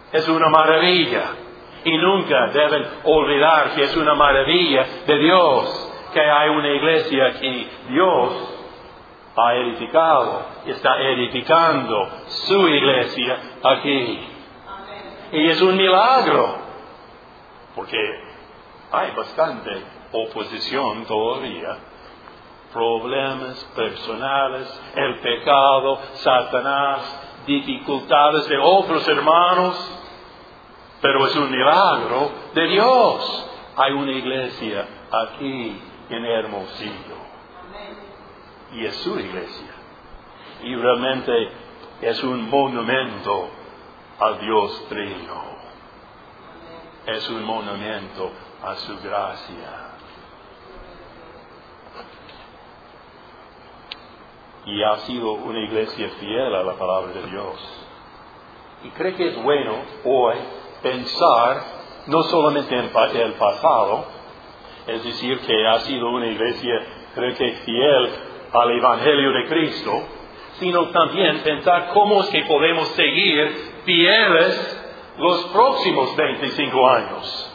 Es una maravilla. Y nunca deben olvidar que es una maravilla de Dios, que hay una iglesia que Dios ha edificado, está edificando su iglesia aquí. Y es un milagro, porque hay bastante oposición todavía, problemas personales, el pecado, Satanás, dificultades de otros hermanos, pero es un milagro de Dios. Hay una iglesia aquí en Hermosillo, y es su iglesia, y realmente es un monumento al Dios Trino, es un monumento a su gracia. Y ha sido una iglesia fiel a la palabra de Dios. Y creo que es bueno hoy pensar no solamente en el pasado, es decir, que ha sido una iglesia, creo que fiel al Evangelio de Cristo, sino también pensar cómo es que podemos seguir fieles los próximos 25 años.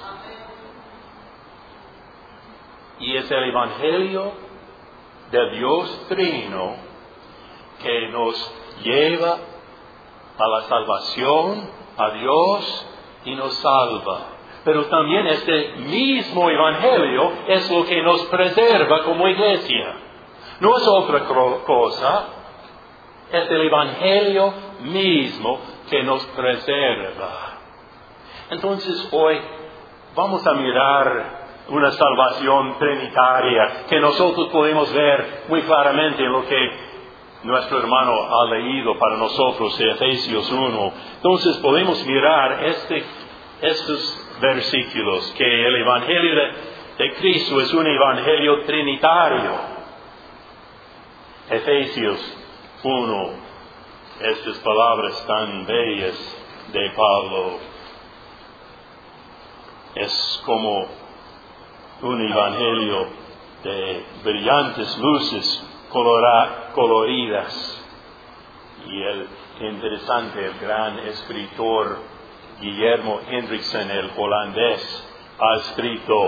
Y es el Evangelio de Dios Trino que nos lleva a la salvación, a Dios, y nos salva. Pero también este mismo Evangelio es lo que nos preserva como iglesia. No es otra cosa, es el Evangelio mismo que nos preserva. Entonces hoy vamos a mirar una salvación trinitaria que nosotros podemos ver muy claramente en lo que nuestro hermano ha leído para nosotros de Efesios 1. Entonces podemos mirar estos versículos, que el Evangelio de Cristo es un Evangelio trinitario. Efesios 1, estas palabras tan bellas de Pablo, es como un Evangelio de brillantes luces coloridas. Y el interesante, el gran escritor Guillermo Hendrickson, el holandés, ha escrito,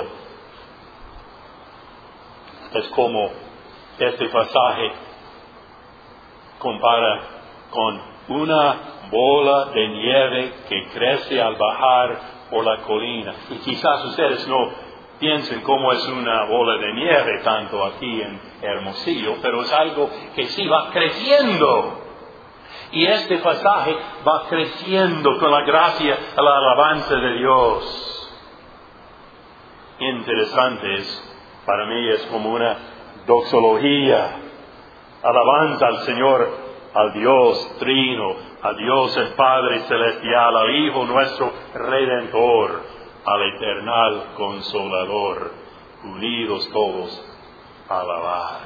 es como este pasaje compara con una bola de nieve que crece al bajar por la colina. Y quizás ustedes no piensen cómo es una bola de nieve tanto aquí en Hermosillo, pero es algo que sí va creciendo. Y este pasaje va creciendo con la gracia, a la alabanza de Dios. Interesante para mí es como una doxología, alabanza al Señor, al Dios Trino, a Dios el Padre Celestial, al Hijo nuestro Redentor, al Eternal Consolador, unidos todos a alabar.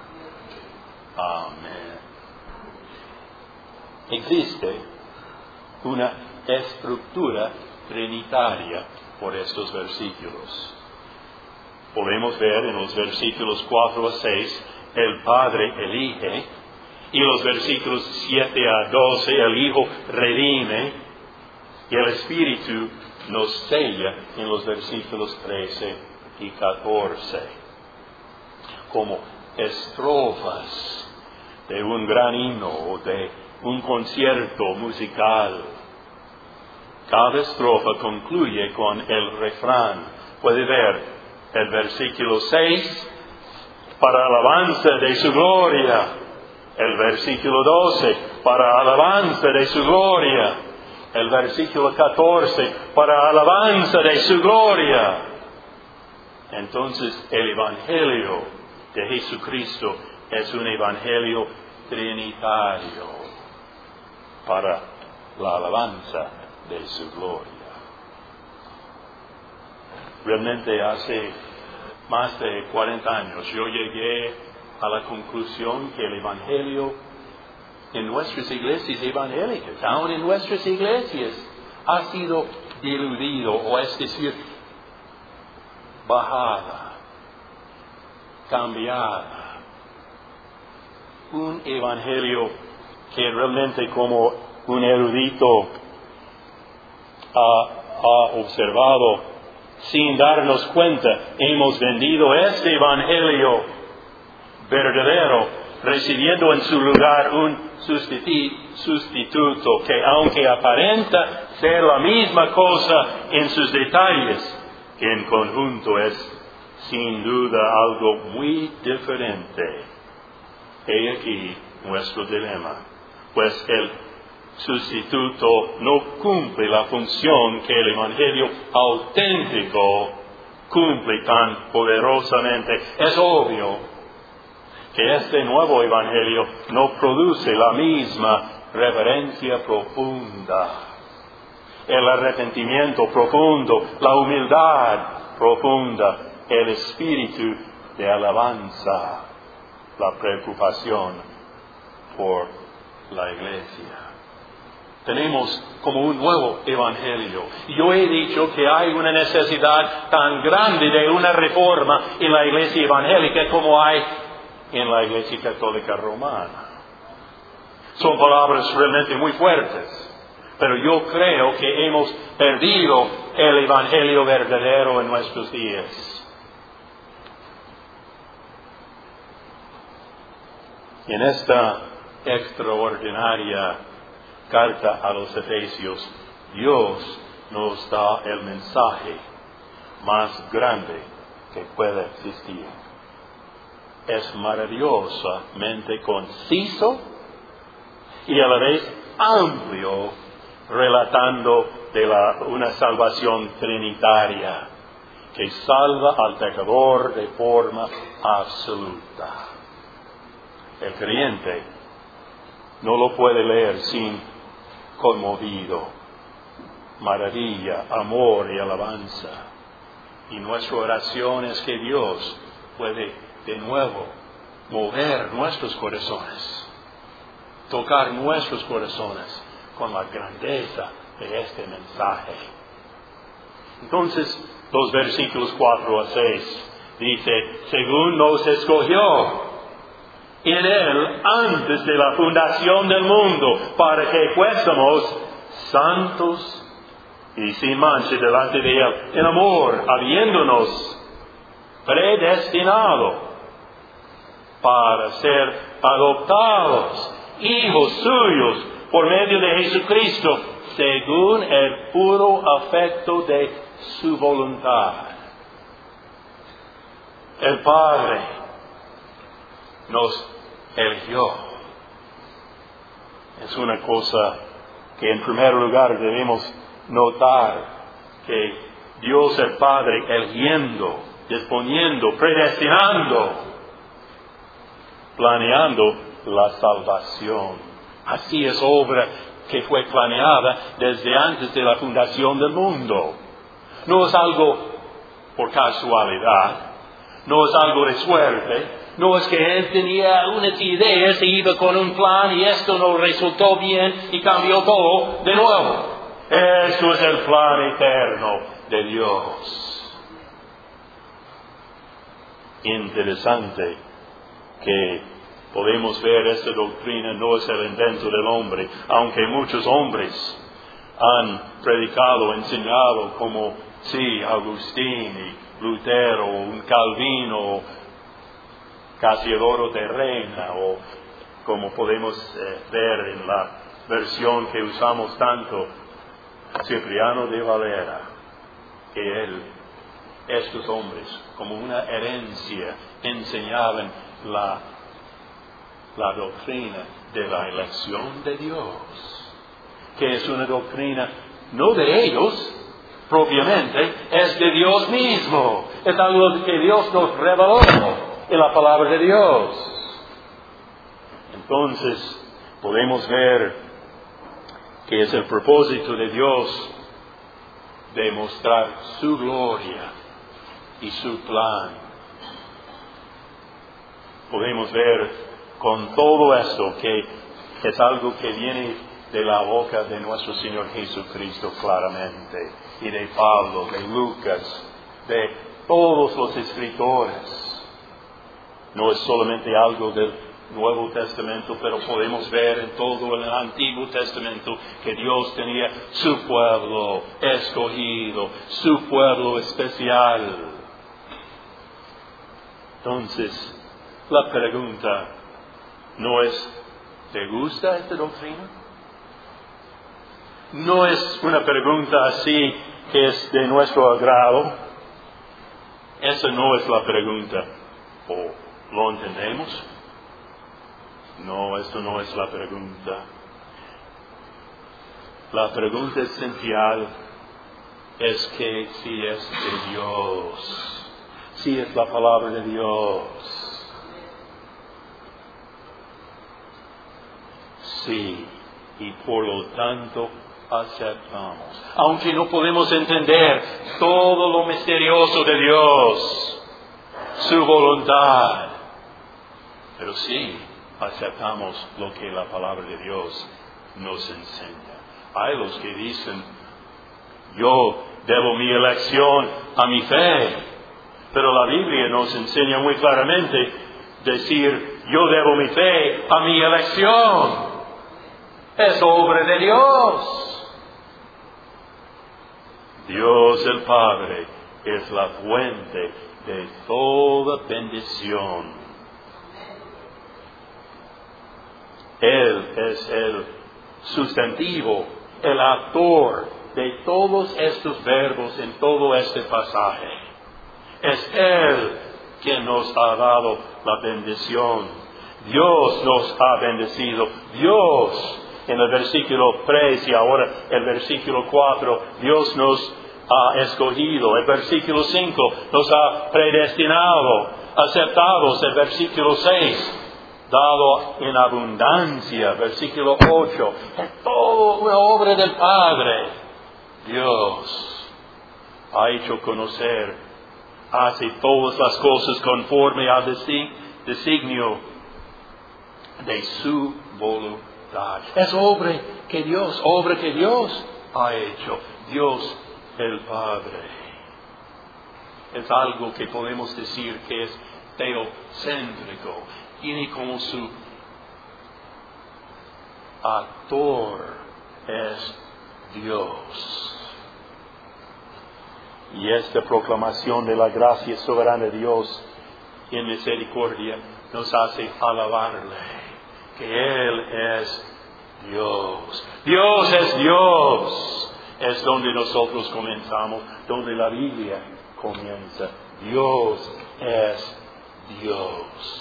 Amén. Existe una estructura trinitaria por estos versículos. Podemos ver en los versículos 4 a 6, el Padre elige, y los versículos 7 a 12, el Hijo redime, y el Espíritu nos sella en los versículos 13 y 14. Como estrofas de un gran himno o de un concierto musical. Cada estrofa concluye con el refrán. Puede ver el versículo 6, para alabanza de su gloria. El versículo 12, para alabanza de su gloria. El versículo 14, para alabanza de su gloria. Entonces, el Evangelio de Jesucristo es un Evangelio trinitario para la alabanza de su gloria. Realmente hace más de 40 años yo llegué a la conclusión que el Evangelio en nuestras iglesias evangélicas, aún en nuestras iglesias, ha sido diluido, o es decir, bajada, cambiada. Un evangelio que realmente, como un erudito ha observado, sin darnos cuenta, hemos vendido este evangelio verdadero, recibiendo en su lugar un sustituto que, aunque aparenta ser la misma cosa en sus detalles, que en conjunto es sin duda algo muy diferente. He aquí nuestro dilema, pues el sustituto no cumple la función que el evangelio auténtico cumple tan poderosamente. Es obvio que este nuevo evangelio no produce la misma reverencia profunda, el arrepentimiento profundo, la humildad profunda, el espíritu de alabanza, la preocupación por la iglesia. Tenemos como un nuevo evangelio. Yo he dicho que hay una necesidad tan grande de una reforma en la iglesia evangélica como hay en la iglesia católica romana. Son palabras realmente muy fuertes, pero yo creo que hemos perdido el evangelio verdadero en nuestros días. En esta extraordinaria carta a los Efesios, Dios nos da el mensaje más grande que pueda existir. Es maravillosamente conciso y a la vez amplio, relatando de una salvación trinitaria que salva al pecador de forma absoluta. El creyente no lo puede leer sin conmovido, maravilla, amor y alabanza. Y nuestra oración es que Dios puede de nuevo mover nuestros corazones, tocar nuestros corazones con la grandeza de este mensaje. Entonces, los versículos 4 a 6 dice, según nos escogió en Él antes de la fundación del mundo, para que fuésemos santos y sin mancha delante de Él, en amor, habiéndonos predestinado para ser adoptados, hijos suyos, por medio de Jesucristo, según el puro afecto de su voluntad. El Padre nos eligió. Es una cosa que en primer lugar debemos notar, que Dios el Padre eligiendo, disponiendo, predestinando, planeando la salvación. Así es obra que fue planeada desde antes de la fundación del mundo. No es algo por casualidad, no es algo de suerte. No es que Él tenía unas ideas y iba con un plan y esto no resultó bien y cambió todo de nuevo. Eso es el plan eterno de Dios. Interesante que podemos ver esta doctrina no es el invento del hombre, aunque muchos hombres han predicado, enseñado como Agustín y Lutero, un Calvino, Casiodoro de Reina, o como podemos ver en la versión que usamos tanto, Cipriano de Valera, que estos hombres, como una herencia, enseñaban la doctrina de la elección de Dios, que es una doctrina no de ellos propiamente, es de Dios mismo, es algo que Dios nos reveló en la palabra de Dios. Entonces podemos ver que es el propósito de Dios de mostrar su gloria y su plan. Podemos ver con todo esto que es algo que viene de la boca de nuestro Señor Jesucristo claramente, y de Pablo, de Lucas, de todos los escritores. No es solamente algo del Nuevo Testamento, pero podemos ver en todo el Antiguo Testamento que Dios tenía su pueblo escogido, su pueblo especial. Entonces, la pregunta no es, ¿te gusta esta doctrina? No es una pregunta así que es de nuestro agrado. Esa no es la pregunta. ¿O lo entendemos? No, esto no es la pregunta. La pregunta esencial es que si es de Dios, si es la palabra de Dios. Sí, y por lo tanto aceptamos. Aunque no podemos entender todo lo misterioso de Dios, su voluntad, pero sí aceptamos lo que la palabra de Dios nos enseña. Hay los que dicen, yo debo mi elección a mi fe, pero la Biblia nos enseña muy claramente decir, yo debo mi fe a mi elección. Es obra de Dios. Dios el Padre es la fuente de toda bendición. Él es el sustantivo, el autor de todos estos verbos en todo este pasaje. Es Él quien nos ha dado la bendición. Dios nos ha bendecido. Dios, en el versículo 3 y ahora el versículo 4, Dios nos ha escogido. El versículo 5 nos ha predestinado, aceptados. El versículo 6, dado en abundancia. Versículo 8, es todo una obra del Padre. Dios ha hecho conocer, hace todas las cosas conforme al designio de su voluntad. Es obra que Dios ha hecho. Dios el Padre. Es algo que podemos decir que es teocéntrico. Tiene como su actor es Dios. Y esta proclamación de la gracia soberana de Dios en misericordia nos hace alabarle, que Él es Dios. Dios es Dios. Es donde nosotros comenzamos, donde la Biblia comienza. Dios es Dios.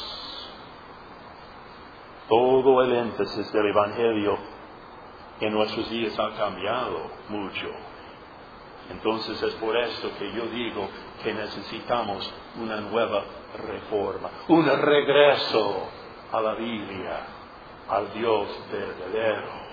Todo el énfasis del Evangelio en nuestros días ha cambiado mucho. Entonces es por esto que yo digo que necesitamos una nueva reforma, un regreso a la Biblia, al Dios verdadero.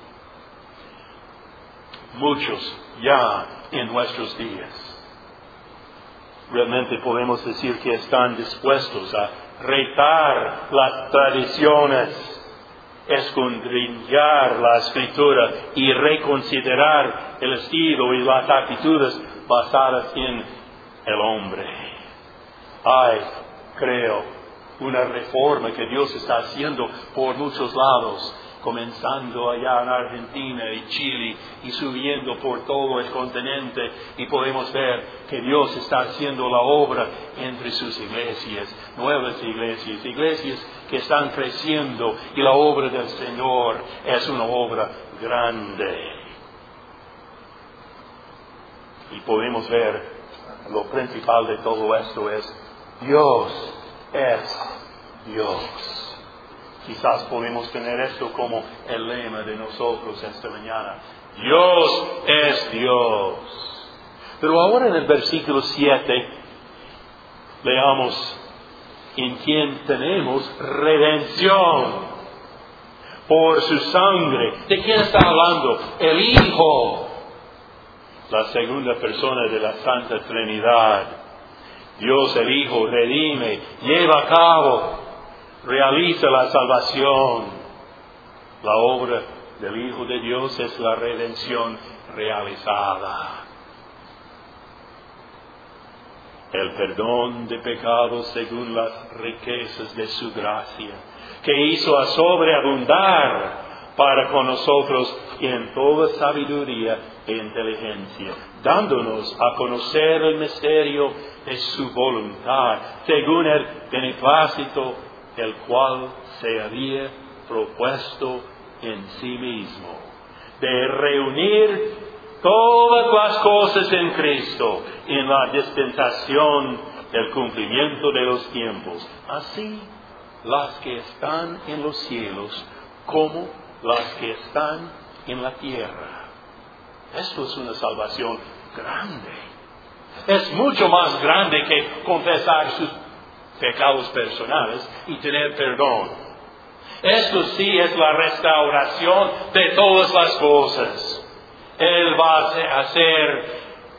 Muchos ya en nuestros días realmente podemos decir que están dispuestos a retar las tradiciones, escudriñar la Escritura y reconsiderar el estilo y las actitudes basadas en el hombre. Hay, creo, una reforma que Dios está haciendo por muchos lados, comenzando allá en Argentina y Chile y subiendo por todo el continente, y podemos ver que Dios está haciendo la obra entre sus iglesias, nuevas iglesias que están creciendo, y la obra del Señor es una obra grande. Y podemos ver, lo principal de todo esto es, Dios es Dios. Quizás podemos tener esto como el lema de nosotros esta mañana. Dios es Dios. Pero ahora en el versículo 7, leamos en quien tenemos redención por su sangre. ¿De quién está hablando? El Hijo, la segunda persona de la Santa Trinidad. Dios el Hijo redime, lleva a cabo, realiza la salvación. La obra del Hijo de Dios es la redención realizada. El perdón de pecados según las riquezas de su gracia. que hizo a sobreabundar para con nosotros en toda sabiduría e inteligencia, dándonos a conocer el misterio de su voluntad, según el beneplácito, el cual se había propuesto en sí mismo, de reunir todas las cosas en Cristo, en la dispensación del cumplimiento de los tiempos, así las que están en los cielos como las que están en la tierra. Esto es una salvación grande. Es mucho más grande que confesar sus pecados personales y tener perdón. Esto sí es la restauración de todas las cosas. Él va a hacer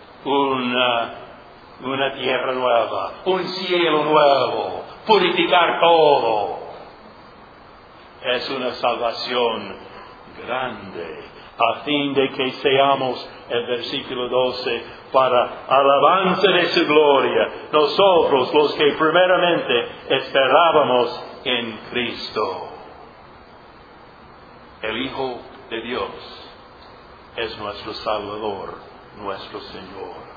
una tierra nueva, un cielo nuevo, purificar todo. Es una salvación grande, a fin de que seamos, el versículo 12, para alabanza de su gloria, nosotros los que primeramente esperábamos en Cristo. El Hijo de Dios es nuestro Salvador, nuestro Señor.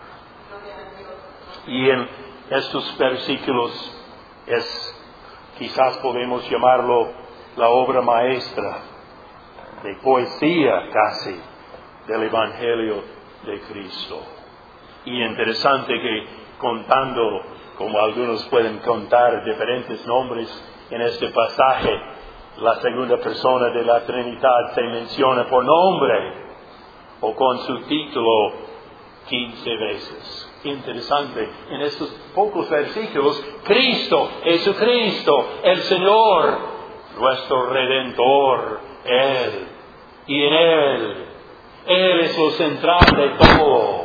Y en estos versículos quizás podemos llamarlo la obra maestra, de poesía casi, del Evangelio de Cristo. Y interesante que contando, como algunos pueden contar diferentes nombres en este pasaje, la segunda persona de la Trinidad se menciona por nombre o con su título 15 veces. Interesante, en estos pocos versículos, Cristo, Jesucristo, el Señor, nuestro Redentor, Él, y en Él es lo central de todo.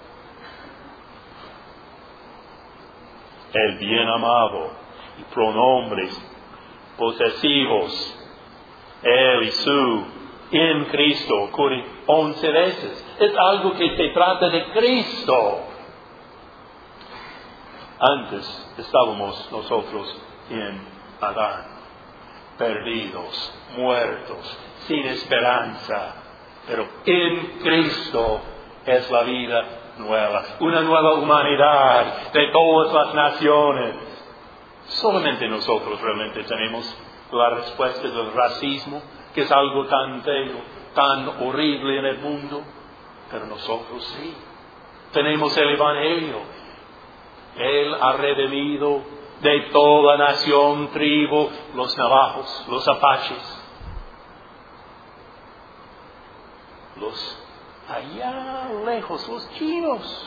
El bien amado, y pronombres posesivos, Él y su, en Cristo, ocurre 11 veces. Es algo que se trata de Cristo. Antes estábamos nosotros en Adán, perdidos, muertos, sin esperanza. Pero en Cristo es la vida nueva, una nueva humanidad de todas las naciones. Solamente nosotros realmente tenemos la respuesta del racismo, que es algo tan feo, tan horrible en el mundo. Pero nosotros sí. Tenemos el Evangelio. Él ha redimido de toda nación, tribu, los navajos, los apaches, los allá lejos, los chinos,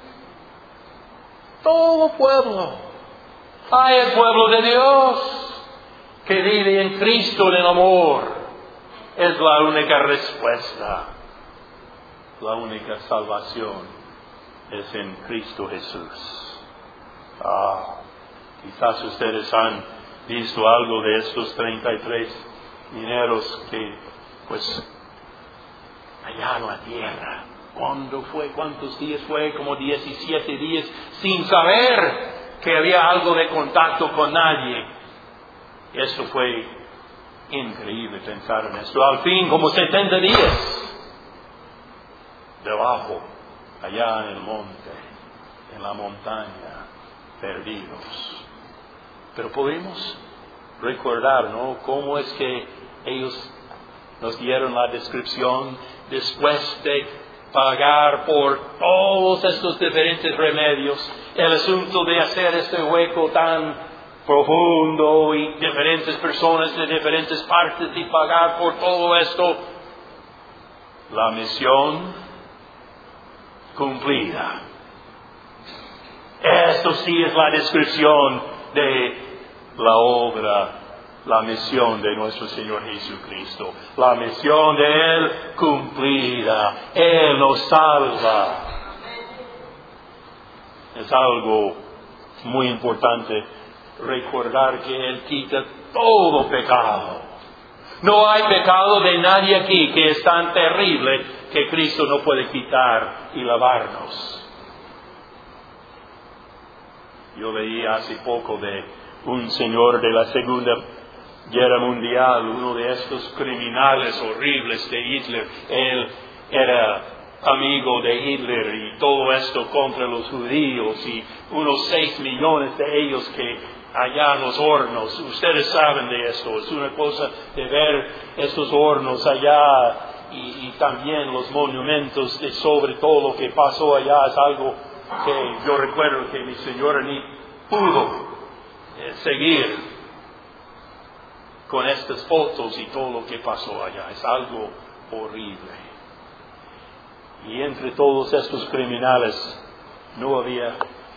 todo pueblo. Hay el pueblo de Dios que vive en Cristo en el amor. Es la única respuesta. La única salvación es en Cristo Jesús. Quizás ustedes han visto algo de estos 33 mineros que, allá en la tierra, ¿cuándo fue? ¿Cuántos días fue? Como 17 días, sin saber que había algo de contacto con nadie. Esto fue increíble pensar en esto. Al fin, como 70 días, debajo, allá en el monte, en la montaña, perdidos. Pero podemos recordar, ¿no?, cómo es que ellos nos dieron la descripción después de pagar por todos estos diferentes remedios, el asunto de hacer este hueco tan profundo y diferentes personas de diferentes partes y pagar por todo esto. La misión cumplida. Esto sí es la descripción de la obra, la misión de nuestro Señor Jesucristo. La misión de Él cumplida. Él nos salva. Es algo muy importante recordar que Él quita todo pecado. No hay pecado de nadie aquí que es tan terrible que Cristo no puede quitar y lavarnos. Yo leí hace poco de un señor de la Segunda Guerra Mundial, uno de estos criminales horribles de Hitler, él era amigo de Hitler y todo esto contra los judíos y unos 6 millones de ellos que allá en los hornos, ustedes saben de esto, es una cosa de ver estos hornos allá y también los monumentos sobre todo lo que pasó allá, es algo que yo recuerdo que mi señora ni pudo seguir con estas fotos y todo lo que pasó allá. Es algo horrible. Y entre todos estos criminales no había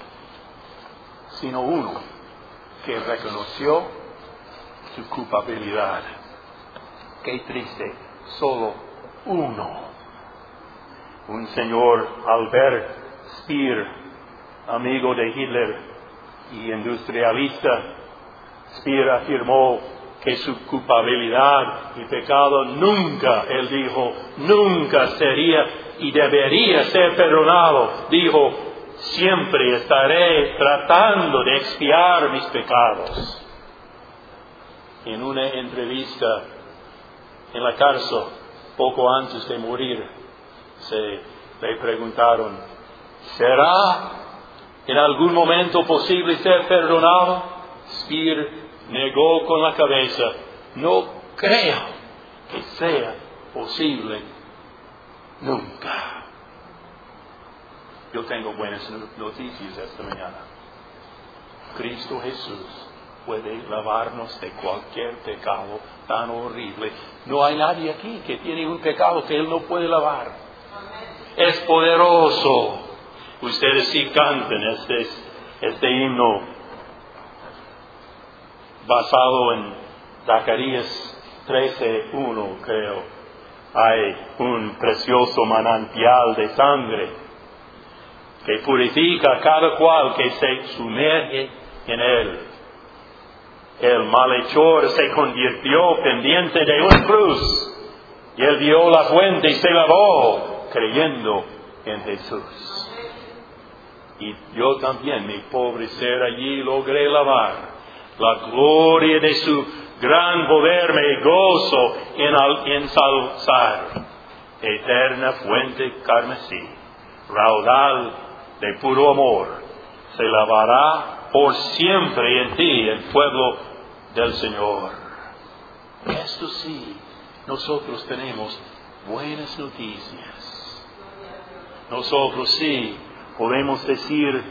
sino uno que reconoció su culpabilidad. Qué triste, solo uno. Un señor Albert Speer, amigo de Hitler y industrialista. Speer afirmó que su culpabilidad y pecado nunca, él dijo, nunca sería y debería ser perdonado. Dijo, siempre estaré tratando de expiar mis pecados. En una entrevista en la cárcel, poco antes de morir, le preguntaron, ¿será en algún momento posible ser perdonado? Speer negó con la cabeza, no creo que sea posible nunca. Yo tengo buenas noticias esta mañana. Cristo Jesús puede lavarnos de cualquier pecado tan horrible. No hay nadie aquí que tiene un pecado que Él no puede lavar. Es poderoso. Ustedes sí canten este himno basado en Zacarías 13:1, creo. Hay un precioso manantial de sangre que purifica a cada cual que se sumerge en él. El malhechor se convirtió pendiente de una cruz y él vio la fuente y se lavó creyendo en Jesús. Y yo también, mi pobre ser allí, logré lavar. La gloria de su gran poder me gozo en ensalzar. Eterna fuente carmesí, raudal de puro amor, se lavará por siempre en ti, el pueblo del Señor. Esto sí, nosotros tenemos buenas noticias. Nosotros sí podemos decir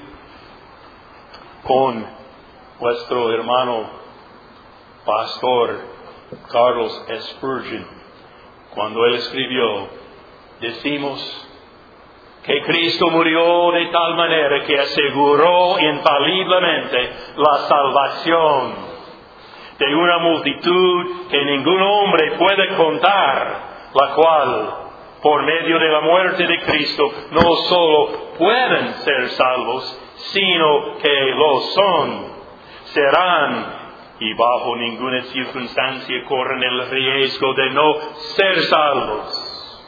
con nuestro hermano pastor Carlos Spurgeon, cuando él escribió, decimos que Cristo murió de tal manera que aseguró infaliblemente la salvación de una multitud que ningún hombre puede contar, la cual, por medio de la muerte de Cristo, no solo pueden ser salvos, sino que lo son. Serán y bajo ninguna circunstancia corren el riesgo de no ser salvos.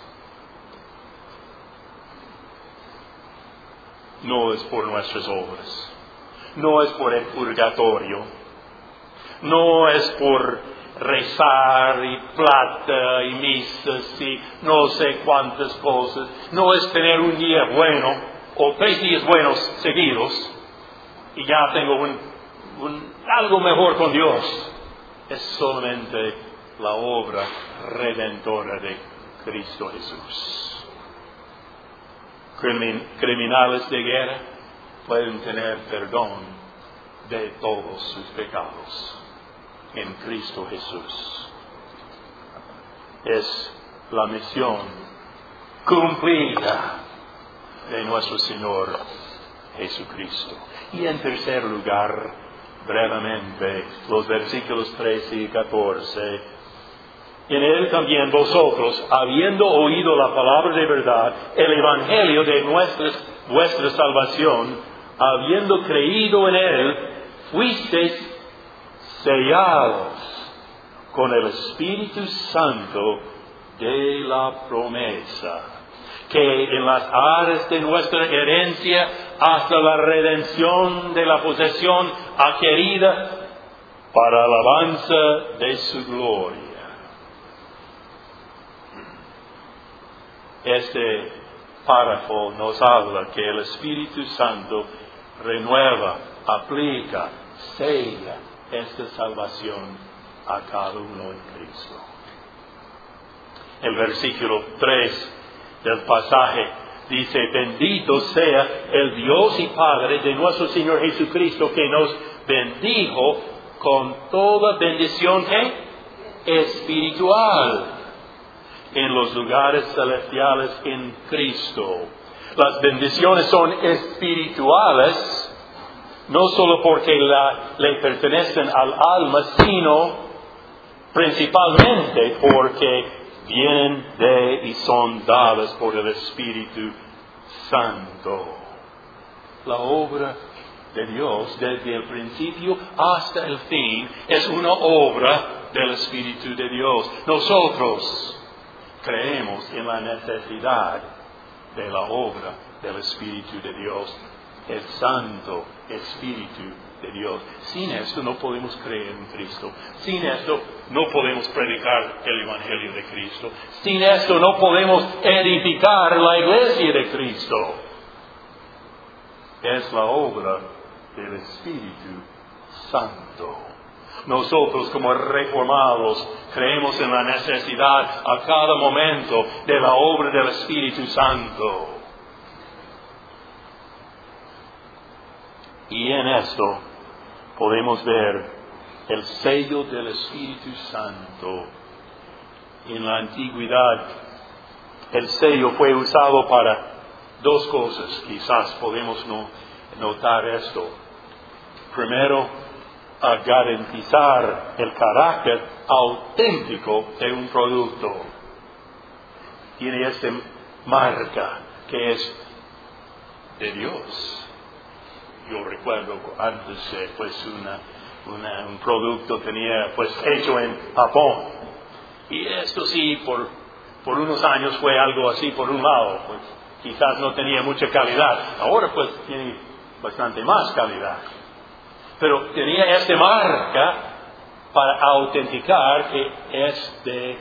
No es por nuestras obras, no es por el purgatorio, no es por rezar y plata y misas y no sé cuántas cosas, no es tener un día bueno o 3 días buenos seguidos y ya tengo algo mejor con Dios. Es solamente la obra redentora de Cristo Jesús. Criminales de guerra pueden tener perdón de todos sus pecados en Cristo Jesús. Es la misión cumplida de nuestro Señor Jesucristo. Y en tercer lugar, brevemente, los versículos 13 y 14. En él también vosotros, habiendo oído la palabra de verdad, el evangelio de vuestra salvación, habiendo creído en él, fuisteis sellados con el Espíritu Santo de la promesa, que en las áreas de nuestra herencia hasta la redención de la posesión adquirida para alabanza de su gloria. Este párrafo nos habla que el Espíritu Santo renueva, aplica, sella esta salvación a cada uno en Cristo. El versículo 3 del pasaje dice: bendito sea el Dios y Padre de nuestro Señor Jesucristo, que nos bendijo con toda bendición espiritual en los lugares celestiales en Cristo. Las bendiciones son espirituales, no solo porque le pertenecen al alma, sino principalmente porque vienen de y son dadas por el Espíritu Santo. La obra de Dios, desde el principio hasta el fin, es una obra del Espíritu de Dios. Nosotros creemos en la necesidad de la obra del Espíritu de Dios, el Santo Espíritu de Dios. Sin esto no podemos creer en Cristo. Sin esto no podemos predicar el Evangelio de Cristo. Sin esto no podemos edificar la iglesia de Cristo. Es la obra del Espíritu Santo. Nosotros, como reformados, creemos en la necesidad a cada momento de la obra del Espíritu Santo. Y en esto podemos ver el sello del Espíritu Santo. En la antigüedad, el sello fue usado para dos cosas. Quizás podemos notar esto. Primero, a garantizar el carácter auténtico de un producto. Tiene esta marca que es de Dios. Yo recuerdo antes, un producto tenía hecho en Japón. Y esto sí, por unos años fue algo así por un lado. Quizás no tenía mucha calidad. Ahora tiene bastante más calidad. Pero tenía esta marca para autenticar que es de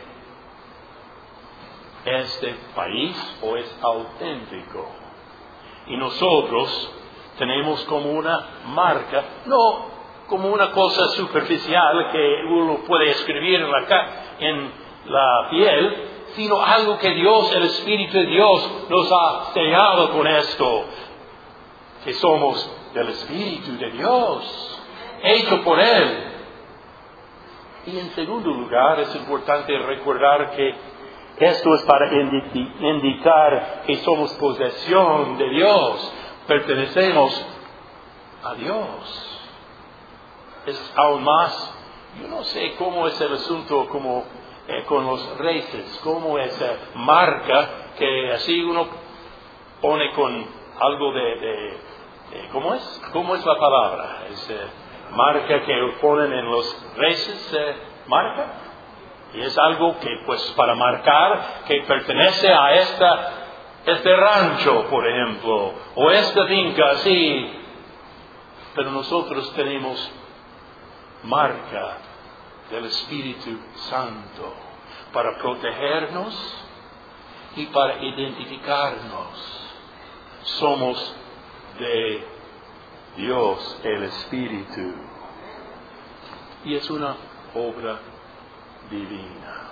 este país o es auténtico. Y nosotros tenemos como una marca, no como una cosa superficial que uno puede escribir en la piel, sino algo que Dios, el Espíritu de Dios, nos ha sellado con esto, que somos del Espíritu de Dios, hecho por Él. Y en segundo lugar, es importante recordar que esto es para indicar que somos posesión de Dios, pertenecemos a Dios. Es aún más, yo no sé cómo es el asunto con los reyes, cómo esa marca que así uno pone con algo de ¿cómo es? ¿Cómo es la palabra? Es marca que ponen en los reyes, marca. Y es algo que para marcar que pertenece a este rancho, por ejemplo, o esta finca así. Pero nosotros tenemos marca del Espíritu Santo para protegernos y para identificarnos. Somos de Dios el Espíritu. Y es una obra divina.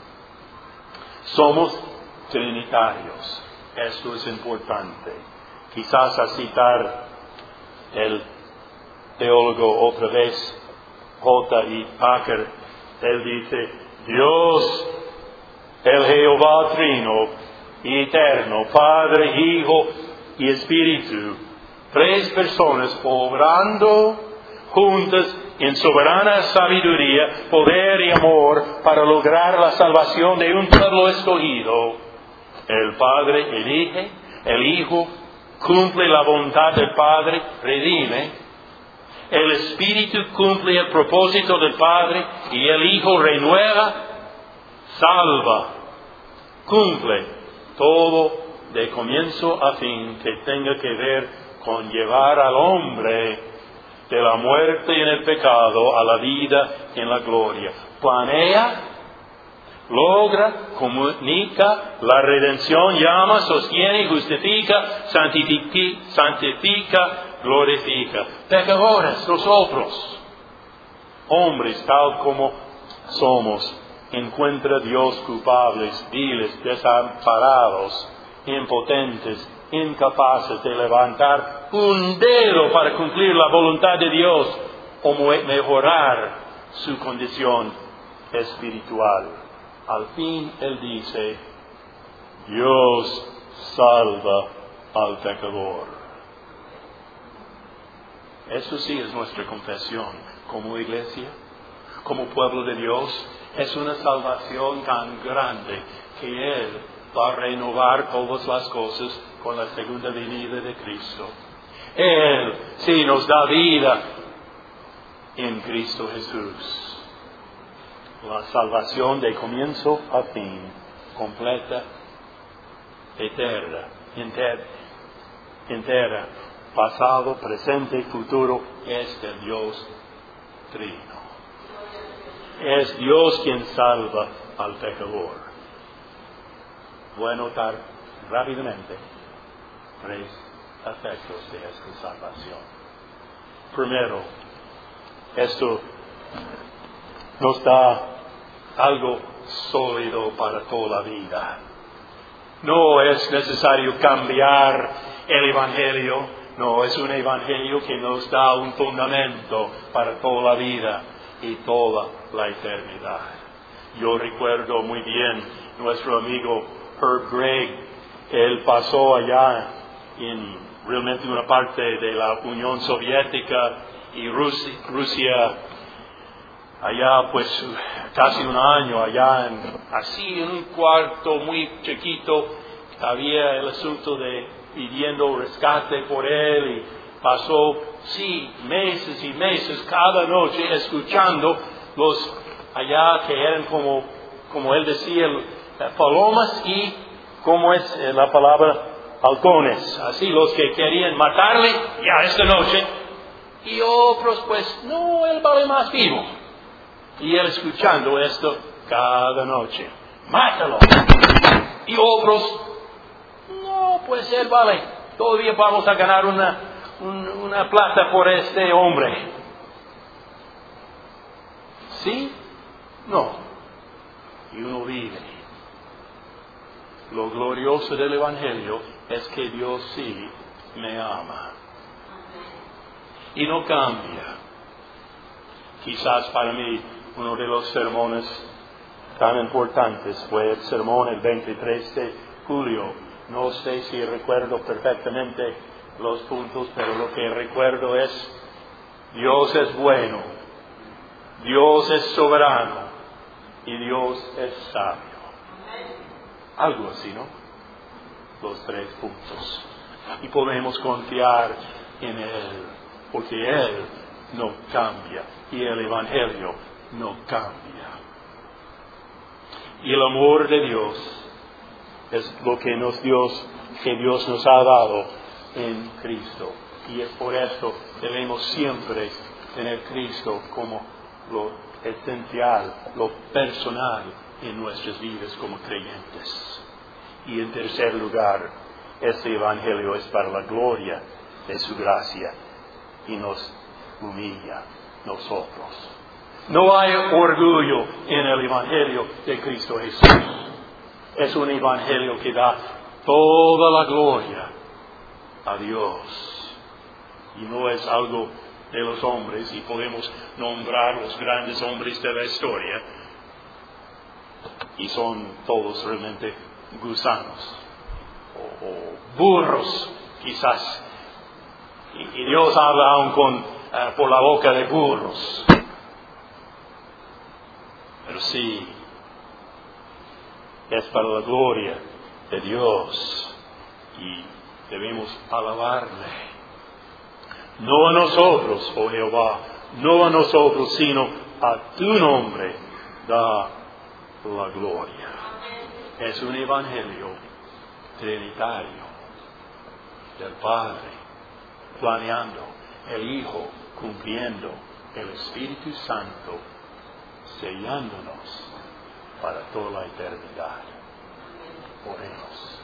Somos trinitarios. Esto es importante. Quizás a citar el teólogo otra vez, J. E. Packer, él dice: Dios, el Jehová trino y eterno, Padre, Hijo y Espíritu, tres personas obrando juntas en soberana sabiduría, poder y amor para lograr la salvación de un pueblo escogido. El Padre elige, el Hijo cumple la voluntad del Padre, redime. El Espíritu cumple el propósito del Padre y el Hijo renueva, salva, cumple todo de comienzo a fin que tenga que ver con llevar al hombre de la muerte en el pecado a la vida en la gloria. Planea, logra, comunica la redención, llama, sostiene, justifica, santifica, glorifica. Pecadores nosotros, hombres tal como somos, encuentra a Dios culpables, viles, desamparados, impotentes, incapaces de levantar un dedo para cumplir la voluntad de Dios o mejorar su condición espiritual. Al fin Él dice, Dios salva al pecador. Eso sí es nuestra confesión como iglesia, como pueblo de Dios. Es una salvación tan grande que Él va a renovar todas las cosas con la segunda venida de Cristo. Él sí nos da vida en Cristo Jesús. La salvación de comienzo a fin, completa, eterna, entera, pasado, presente y futuro, es del Dios Trino. Es Dios quien salva al pecador. Voy a notar rápidamente 3 aspectos de esta salvación. Primero, esto nos da algo sólido para toda la vida. No es necesario cambiar el Evangelio. No, es un Evangelio que nos da un fundamento para toda la vida y toda la eternidad. Yo recuerdo muy bien nuestro amigo Herb Gregg. Él pasó allá en realmente una parte de la Unión Soviética y Rusia, allá pues casi un año allá así en un cuarto muy chiquito. Había el asunto de pidiendo rescate por él y pasó meses y meses cada noche escuchando los allá que eran como él decía palomas y como es la palabra halcones, así los que querían matarle ya esta noche, y otros pues no, él vale más vivo. Y él escuchando esto cada noche, mátalo. Y otros, no, pues él vale, todavía vamos a ganar una plata por este hombre. ¿Sí? No. Y uno vive. Lo glorioso del Evangelio es que Dios sí me ama. Y no cambia. Quizás para mí uno de los sermones tan importantes fue el sermón el 23 de julio. No sé si recuerdo perfectamente los puntos, pero lo que recuerdo es: Dios es bueno, Dios es soberano y Dios es sabio. Algo así, ¿no? Los 3 puntos. Y podemos confiar en Él, porque Él no cambia y el Evangelio no cambia. Y el amor de Dios es lo que Dios nos ha dado en Cristo. Y es por eso debemos siempre tener Cristo como lo esencial, lo personal en nuestras vidas como creyentes. Y en tercer lugar, este Evangelio es para la gloria de su gracia y nos humilla nosotros. No hay orgullo en el Evangelio de Cristo Jesús. Es un Evangelio que da toda la gloria a Dios. Y no es algo de los hombres, y podemos nombrar los grandes hombres de la historia, y son todos realmente gusanos o burros quizás, y Dios habla aún por la boca de burros, pero sí es para la gloria de Dios y debemos alabarle. No a nosotros, oh Jehová, no a nosotros, sino a tu nombre da la gloria. Es un evangelio trinitario del Padre planeando, el Hijo cumpliendo el Espíritu Santo, sellándonos para toda la eternidad. Oremos.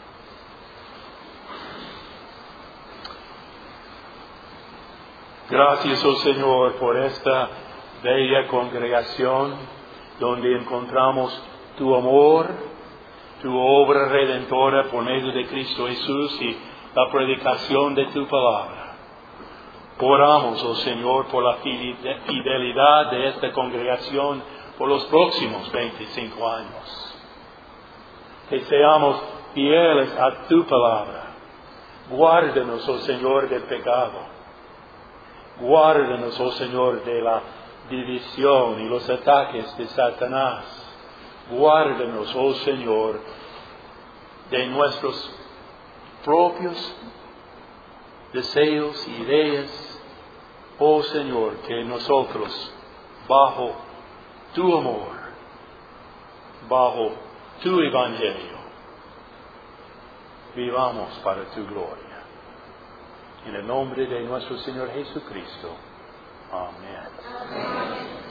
Gracias, oh Señor, por esta bella congregación donde encontramos tu amor, tu obra redentora por medio de Cristo Jesús y la predicación de tu palabra. Oramos, oh Señor, por la fidelidad de esta congregación por los próximos 25 años. Que seamos fieles a tu palabra. Guárdanos, oh Señor, del pecado. Guárdanos, oh Señor, de la división y los ataques de Satanás. Guárdanos, oh Señor, de nuestros propios deseos y ideas. Oh Señor, que nosotros, bajo tu amor, bajo tu evangelio, vivamos para tu gloria. En el nombre de nuestro Señor Jesucristo. Amén.